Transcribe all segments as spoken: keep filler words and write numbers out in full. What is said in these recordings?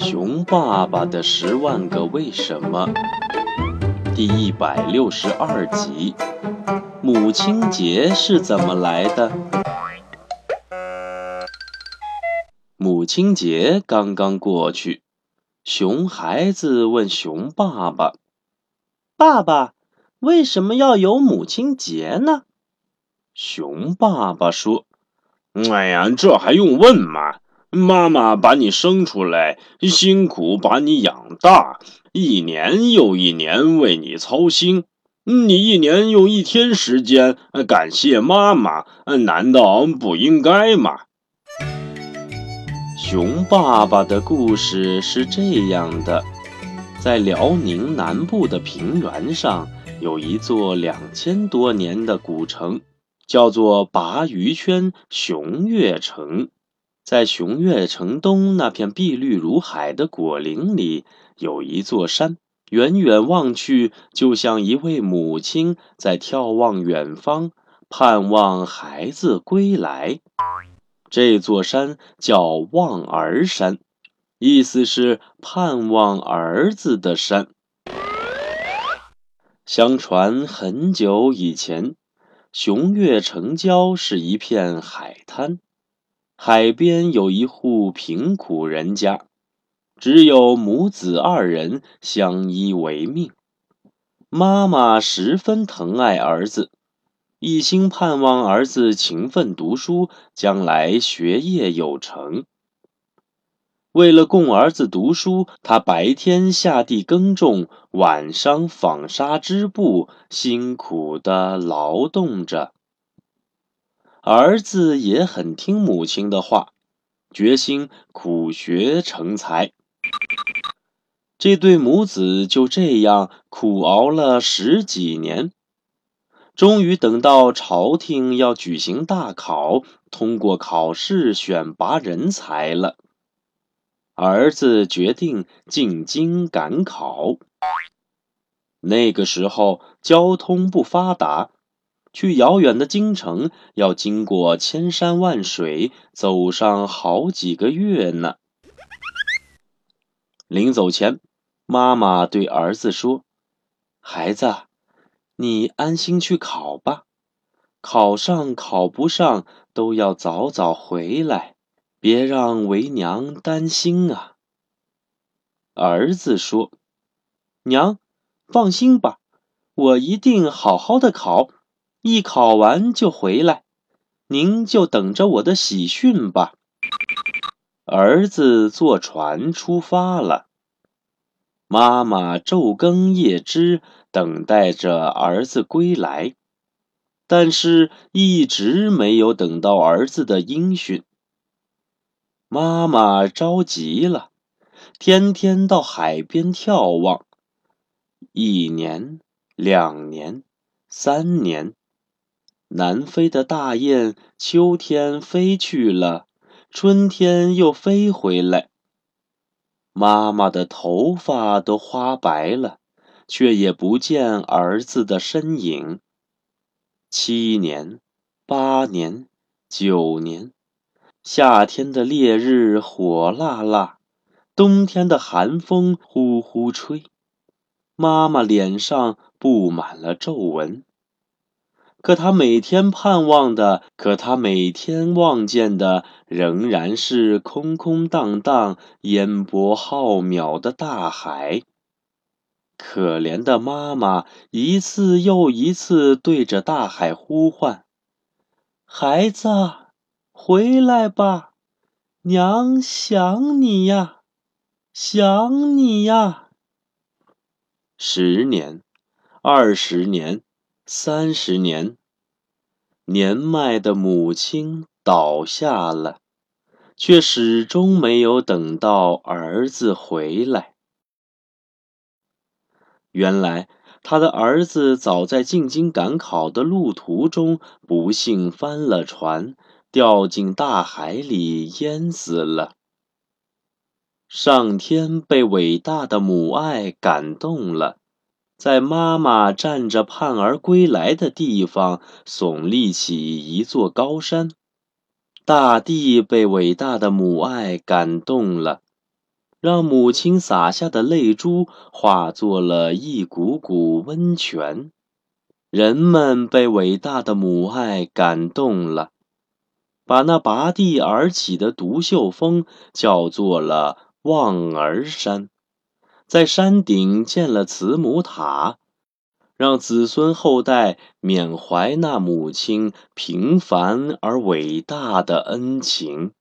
熊爸爸的十万个为什么第一百六十二集，母亲节是怎么来的？母亲节刚刚过去，熊孩子问熊爸爸：爸爸，为什么要有母亲节呢？熊爸爸说： 哎呀，这还用问吗？妈妈把你生出来，辛苦把你养大，一年又一年为你操心。你一年用一天时间感谢妈妈，难道不应该吗？ 熊爸爸的故事是这样的：在辽宁南部的平原上，有一座两千多年的古城，叫做鲅鱼圈熊岳城。在熊岳城东那片碧绿如海的果林里，有一座山，远远望去，就像一位母亲在眺望远方，盼望孩子归来。这座山叫望儿山，意思是盼望儿子的山。相传很久以前，熊岳城郊是一片海滩，海边有一户贫苦人家，只有母子二人相依为命。妈妈十分疼爱儿子，一心盼望儿子勤奋读书，将来学业有成。为了供儿子读书，他白天下地耕种，晚上纺纱织布，辛苦地劳动着。儿子也很听母亲的话，决心苦学成才。这对母子就这样苦熬了十几年，终于等到朝廷要举行大考，通过考试选拔人才了。儿子决定进京赶考。那个时候交通不发达，去遥远的京城要经过千山万水，走上好几个月呢。临走前，妈妈对儿子说：孩子，你安心去考吧，考上考不上都要早早回来，别让为娘担心啊。儿子说：娘，放心吧，我一定好好的考，一考完就回来，您就等着我的喜讯吧。儿子坐船出发了，妈妈昼更夜织，等待着儿子归来，但是一直没有等到儿子的音讯。妈妈着急了，天天到海边眺望。一年，两年，三年，南飞的大雁秋天飞去了，春天又飞回来。妈妈的头发都花白了，却也不见儿子的身影。七年，八年，九年，夏天的烈日火辣辣，冬天的寒风呼呼吹，妈妈脸上布满了皱纹。可她每天盼望的，可她每天望见的，仍然是空空荡荡、烟波浩渺的大海。可怜的妈妈一次又一次对着大海呼唤：孩子，回来吧，娘想你呀，想你呀。十年，二十年，三十年，年迈的母亲倒下了，却始终没有等到儿子回来。原来，他的儿子早在进京赶考的路途中，不幸翻了船，掉进大海里淹死了。上天被伟大的母爱感动了，在妈妈站着盼儿归来的地方，耸立起一座高山。大地被伟大的母爱感动了， 让母亲洒下的泪珠化作了一股股温泉。人们被伟大的母爱感动了，把那拔地而起的独秀峰叫做了望儿山，在山顶建了慈母塔，让子孙后代缅怀那母亲平凡而伟大的恩情。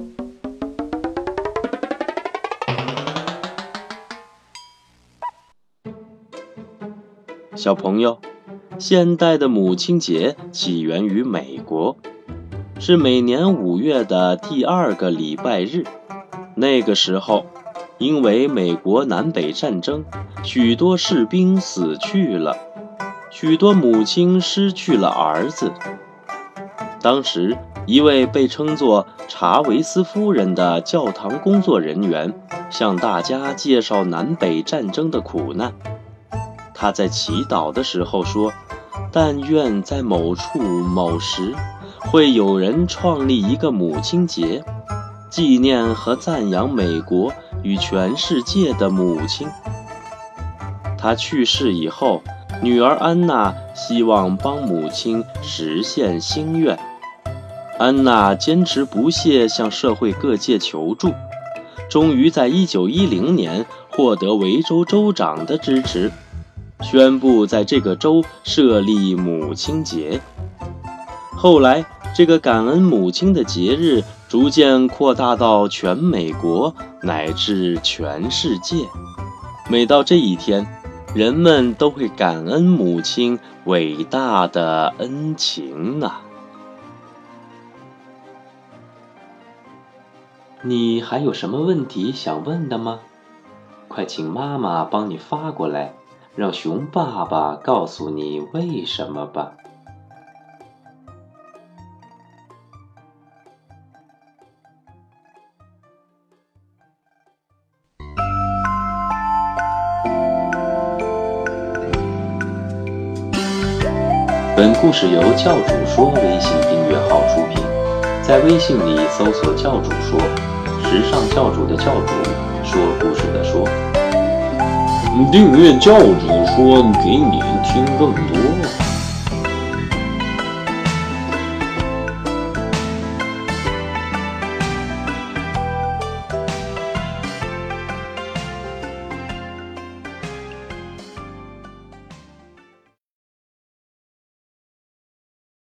小朋友，现代的母亲节起源于美国，是每年五月的第二个礼拜日。那个时候，因为美国南北战争，许多士兵死去了，许多母亲失去了儿子。当时，一位被称作查韦斯夫人的教堂工作人员向大家介绍南北战争的苦难。他在祈祷的时候说，但愿在某处某时，会有人创立一个母亲节，纪念和赞扬美国与全世界的母亲。他去世以后，女儿安娜希望帮母亲实现心愿。安娜坚持不懈向社会各界求助，终于在一九一零年获得维州州长的支持，宣布在这个州设立母亲节。后来，这个感恩母亲的节日逐渐扩大到全美国乃至全世界。每到这一天，人们都会感恩母亲伟大的恩情啊！你还有什么问题想问的吗？快请妈妈帮你发过来，让熊爸爸告诉你为什么吧。本故事由教主说微信订阅号出品，在微信里搜索教主说，时尚教主的教主，说故事的说。 订阅教主说，给你听更多。